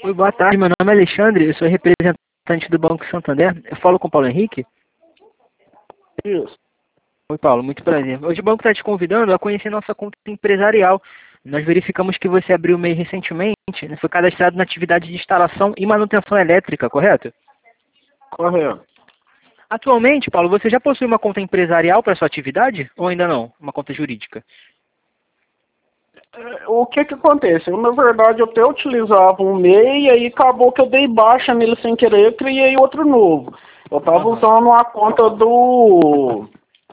Oi, boa tarde. Meu nome é Alexandre, eu sou representante do Banco Santander. Eu falo com o Paulo Henrique. Isso. Oi, Paulo, muito prazer. Hoje o banco está te convidando a conhecer nossa conta empresarial. Nós verificamos que você abriu o MEI recentemente, né? Foi cadastrado na atividade de instalação e manutenção elétrica, correto? Correto. Atualmente, Paulo, você já possui uma conta empresarial para sua atividade ou ainda não? Uma conta jurídica? O que acontece? Eu, na verdade, eu até utilizava um MEI e aí acabou que eu dei baixa nele sem querer e criei outro novo. Eu estava Aham. usando a conta do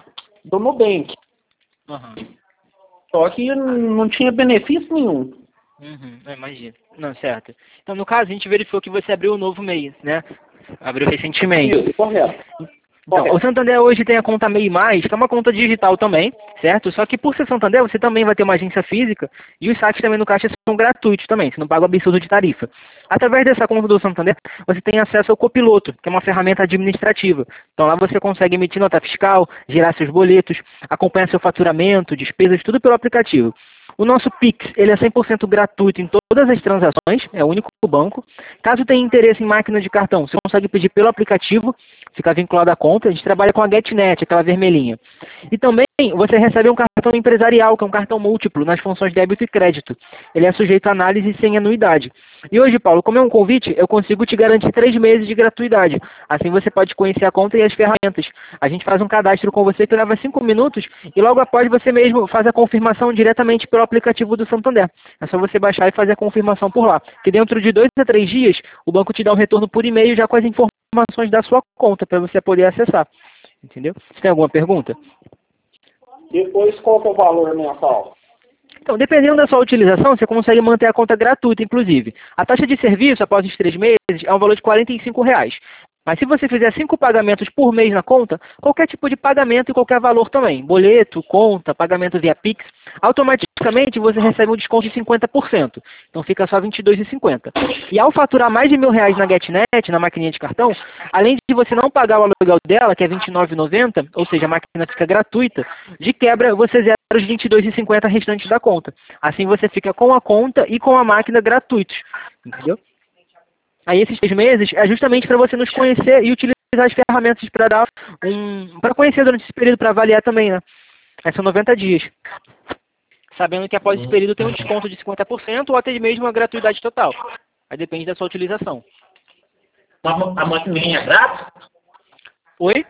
Nubank. Aham. Só que não tinha benefício nenhum. Eu imagino. Não, certo. Então, no caso, a gente verificou que você abriu um novo MEI, né? Abriu recentemente. Isso, correto. Então, o Santander hoje tem a conta MEI+, que é uma conta digital também, certo? Só que por ser Santander, você também vai ter uma agência física e os saques também no caixa são gratuitos também, você não paga o absurdo de tarifa. Através dessa conta do Santander, você tem acesso ao Copiloto, que é uma ferramenta administrativa. Então lá você consegue emitir nota fiscal, gerar seus boletos, acompanhar seu faturamento, despesas, tudo pelo aplicativo. O nosso Pix, ele é 100% gratuito em todas as transações, é o único banco. Caso tenha interesse em máquina de cartão, você consegue pedir pelo aplicativo, fica vinculado à conta. A gente trabalha com a GetNet, aquela vermelhinha. E também você recebe um cartão empresarial, que é um cartão múltiplo, nas funções débito e crédito. Ele é sujeito a análise sem anuidade. E hoje, Paulo, como é um convite, eu consigo te garantir 3 meses de gratuidade. Assim você pode conhecer a conta e as ferramentas. A gente faz um cadastro com você que leva 5 minutos e logo após você mesmo faz a confirmação diretamente pelo aplicativo do Santander. É só você baixar e fazer a confirmação por lá. Que dentro de 2 a 3 dias, o banco te dá um retorno por e-mail já com as informações da sua conta para você poder acessar. Entendeu? Você tem alguma pergunta? Depois, qual que é o valor mensal? Então, dependendo da sua utilização, você consegue manter a conta gratuita, inclusive. A taxa de serviço, após os 3 meses, é um valor de R$ 45. Mas se você fizer 5 pagamentos por mês na conta, qualquer tipo de pagamento e qualquer valor também, boleto, conta, pagamento via Pix, automaticamente você recebe um desconto de 50%. Então fica só R$ 22,50. E ao faturar mais de R$ 1.000 na GetNet, na maquininha de cartão, além de você não pagar o aluguel dela, que é R$ 29,90, ou seja, a máquina fica gratuita, de quebra você zera os R$ 22,50 restantes da conta. Assim você fica com a conta e com a máquina gratuitos. Entendeu? Aí esses 3 meses é justamente para você nos conhecer e utilizar as ferramentas para dar para conhecer durante esse período, para avaliar também, né? Aí são 90 dias. Sabendo que após esse período tem um desconto de 50% ou até mesmo uma gratuidade total. Aí depende da sua utilização. A maquininha é grátis? Oi?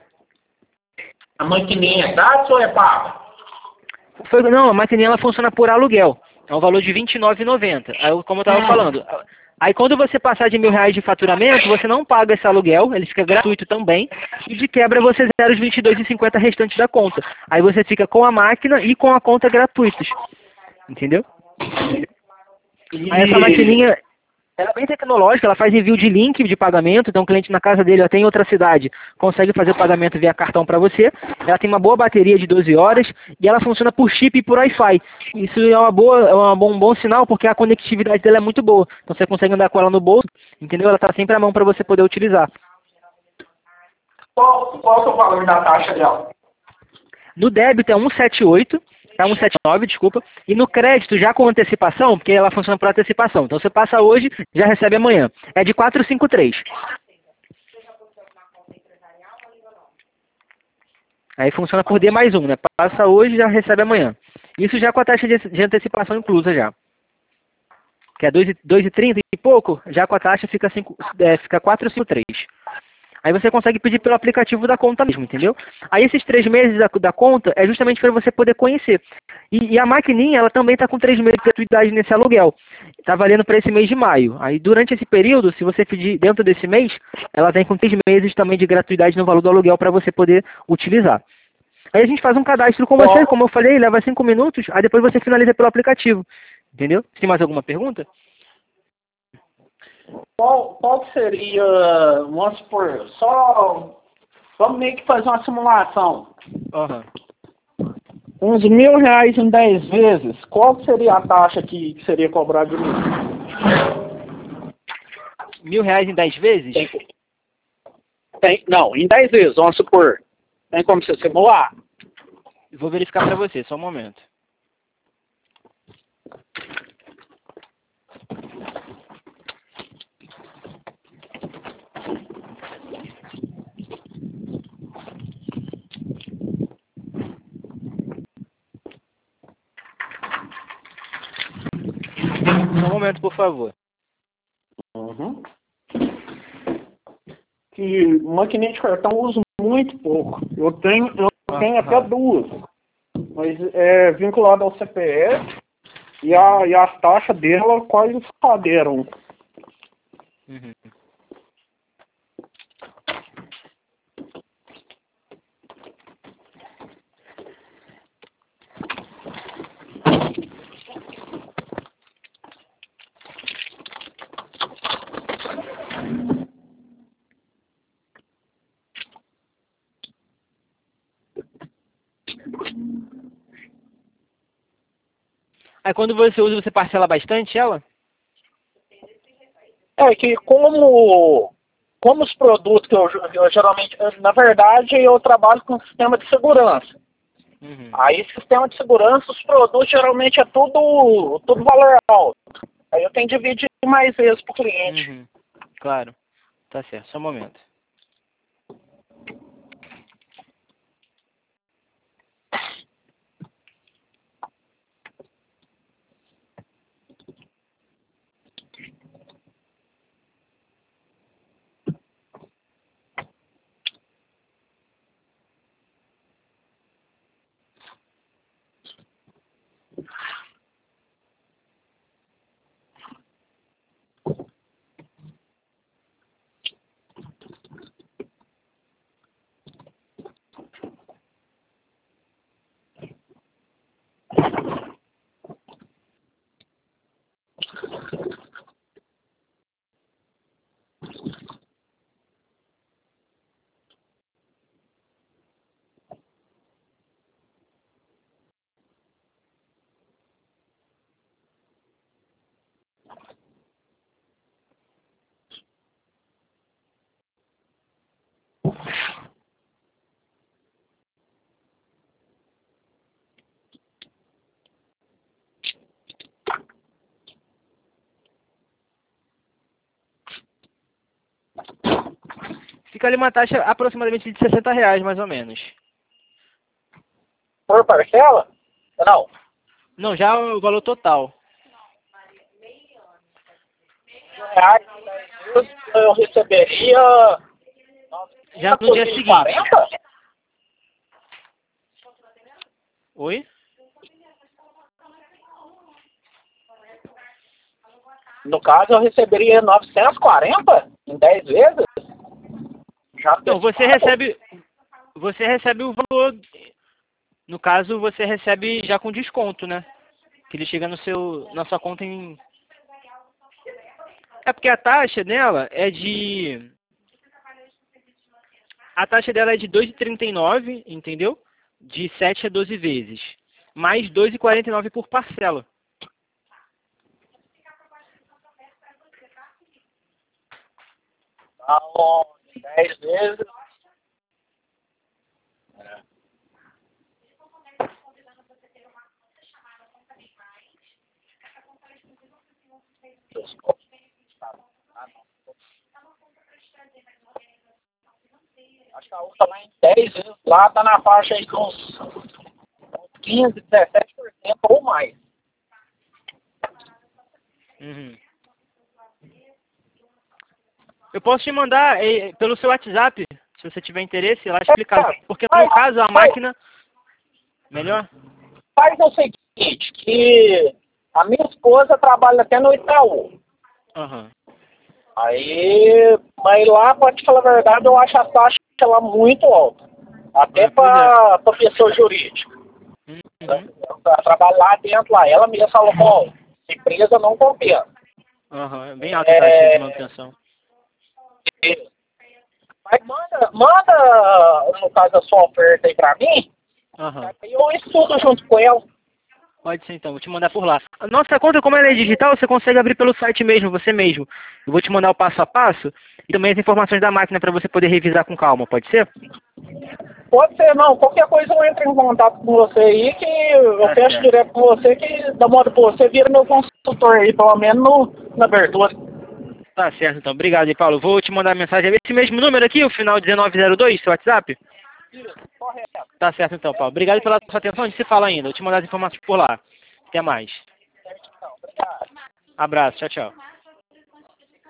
A maquininha é grátis ou é paga? Não, a maquininha ela funciona por aluguel. É um valor de R$ 29,90. Aí, como eu estava falando. Aí quando você passar de R$ 1.000 de faturamento, você não paga esse aluguel, ele fica gratuito também. E de quebra você zera os R$ 22,50 restantes da conta. Aí você fica com a máquina e com a conta gratuitos. Entendeu? Aí essa maquininha, ela é bem tecnológica, ela faz envio de link de pagamento, então o cliente na casa dele até em outra cidade consegue fazer o pagamento via cartão para você. Ela tem uma boa bateria de 12 horas e ela funciona por chip e por Wi-Fi. Isso é um bom sinal porque a conectividade dela é muito boa. Então você consegue andar com ela no bolso, entendeu? Ela está sempre à mão para você poder utilizar. Qual que é o valor da taxa dela? No débito é 178, tá? 179, desculpa. E no crédito, já com antecipação, porque ela funciona por antecipação. Então você passa hoje, já recebe amanhã. É de 453. Aí funciona por D mais um, né? Passa hoje, já recebe amanhã. Isso já com a taxa de antecipação inclusa já. Que é 2,30 e pouco, já com a taxa fica 453. Aí você consegue pedir pelo aplicativo da conta mesmo, entendeu? Aí esses 3 meses da conta é justamente para você poder conhecer. E a maquininha, ela também está com 3 meses de gratuidade nesse aluguel. Está valendo para esse mês de maio. Aí durante esse período, se você pedir dentro desse mês, ela vem com 3 meses também de gratuidade no valor do aluguel para você poder utilizar. Aí a gente faz um cadastro com você, como eu falei, leva 5 minutos, aí depois você finaliza pelo aplicativo. Entendeu? Tem mais alguma pergunta? Qual que seria, vamos supor, vamos meio que fazer uma simulação. Uhum. Uns R$ 1.000 em 10 vezes, qual que seria a taxa que seria cobrada de mim? R$ 1.000 em 10 vezes? Não, em 10 vezes, vamos supor. Tem como você simular? Vou verificar para você, só um momento. Só um momento, por favor. Uhum. Que maquininha de cartão eu uso muito pouco. Eu tenho até duas. Mas é vinculado ao CPF e as taxas dela quase caderam. Uhum. Aí quando você usa, você parcela bastante ela? É que como os produtos que eu geralmente, na verdade, eu trabalho com sistema de segurança. Uhum. Aí, sistema de segurança, os produtos geralmente é tudo valor alto. Aí eu tenho que dividir mais vezes para o cliente. Uhum. Claro. Tá certo, só um momento. Fica ali uma taxa aproximadamente de R$ 60, mais ou menos. Por parcela? Não. Não, já o valor total. Reais, eu receberia Já no dia seguinte. 40? Oi? No caso, eu receberia 940 em 10 vezes? Já Não, você recebe o valor. No caso, você recebe já com desconto, né? Que ele chega na sua conta em. É porque a taxa dela é de. A taxa dela é de 2,39, entendeu? De 7 a 12 vezes. Mais 2,49 por parcela. Então, 10 vezes. Acho que a outra lá em 10 vezes, lá tá na faixa aí com uns 15, 17% ou mais. Uhum. Eu posso te mandar pelo seu WhatsApp, se você tiver interesse, lá explicar. Porque no caso, a máquina. Melhor? Faz o seguinte, que a minha esposa trabalha até no Itaú. Aham. Aí, mas lá, pra te falar a verdade, eu acho a taxa lá muito alta. Até Pois é. pra pessoa jurídica. Uhum. Pra trabalhar lá dentro, lá, ela mesma falou, bom, empresa não compensa. Aham. É bem alta a taxa de manutenção. Mas manda, no caso, a sua oferta aí pra mim, Aham. aí eu estudo junto com ela. Pode ser então, vou te mandar por lá. A nossa conta, como ela é digital, você consegue abrir pelo site mesmo, você mesmo. Eu vou te mandar o passo a passo e também as informações da máquina para você poder revisar com calma, pode ser? Pode ser, não. Qualquer coisa eu entro em contato com você aí, que eu Tá fecho certo. direto com você, que da modo que você vira meu consultor aí, pelo menos na abertura. Tá certo então, obrigado aí, Paulo. Vou te mandar a mensagem. Esse mesmo número aqui, o final 1902, seu WhatsApp? Isso, correto. Tá certo então, Paulo. Obrigado pela sua atenção, a gente se fala ainda. Vou te mandar as informações por lá. Até mais. Certo, então. Obrigado. Abraço, tchau, tchau.